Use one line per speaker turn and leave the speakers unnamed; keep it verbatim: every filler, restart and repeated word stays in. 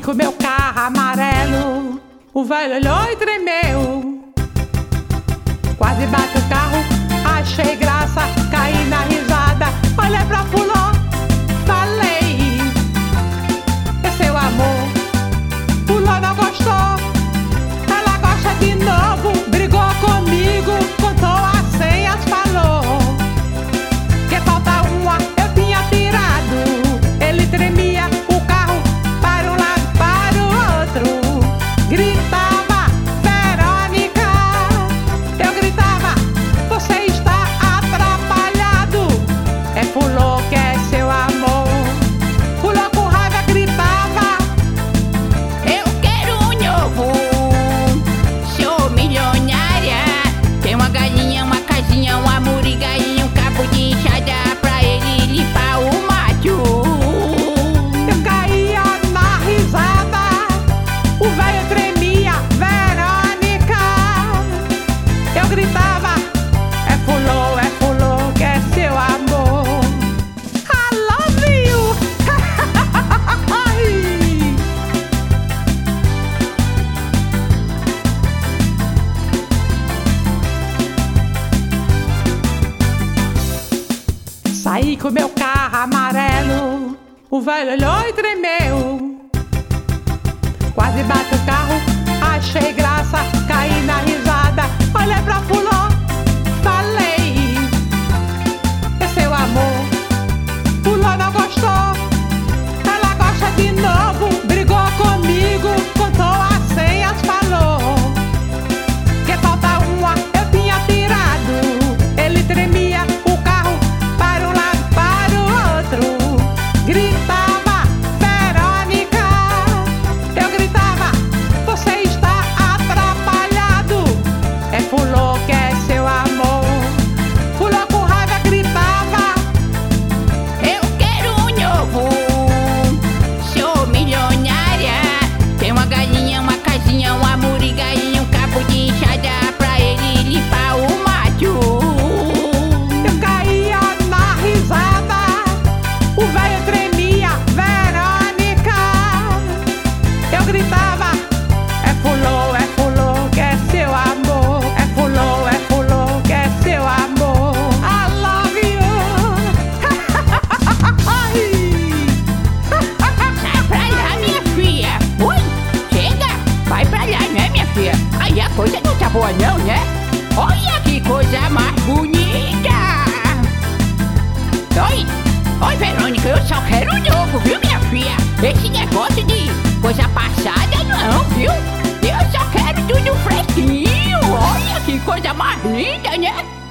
com meu carro amarelo, o velho olhou e tremeu. Quase bate o carro, achei graça, caí na risada. Olhei pra fulô, falei: é seu amor. Fulô não gostou, ela gosta de novo. Brigou comigo, contou as senhas, falou que falta uma, eu tinha tirado. Ele tremia, o carro para um lado, para o outro. Gritava: Verônica. Eu gritava: você está atrapalhado. É fulô que é seu amor. Fulô com raiva gritava:
eu quero um novo. Sou milionária. Tem uma galinha, uma casinha, um amor e galinha, um cabo de enxada pra ele limpar o mato.
Eu caía na risada, o velho tremia: Verônica. Eu gritava: é fulô, é fulô que é seu amor. I love you. Saí com meu carro amarelo, o velho olhou e tremeu. Quase bate o carro, achei graça, caí na risada. Olhei pra fulô, falei: é seu amor. Fulô não gostou, ela gosta de novo. Brigou comigo, contou as senhas, falou que falta uma, eu tinha tirado. Ele tremia, o carro para um lado, para o outro. Gritava: Verônica. Eu gritava: você está atrapalhado. É fulô que é seu amor. Fulô com raiva gritava:
Eu quero um novo. Sou milionária. Tem uma galinha, uma casinha, um amor e galinha, um cabo de enxada pra ele limpar o mato.
eu caía na risada, o velho tremia: Verônica. Eu gritava: é fulô, é fulô que é seu amor. É fulô, é fulô que é seu amor. I love you.
Sai pra lá, minha filha. Ui, chega. Vai pra lá, né, minha filha? Aí a coisa não tá boa não, né? Olha que coisa mais bonita. Oi, oi, Verônica, eu só quero um novo, viu, minha filha? Esse negócio de coisa passada não, viu? Eu só quero tudo fresquinho. Olha que coisa mais linda, né?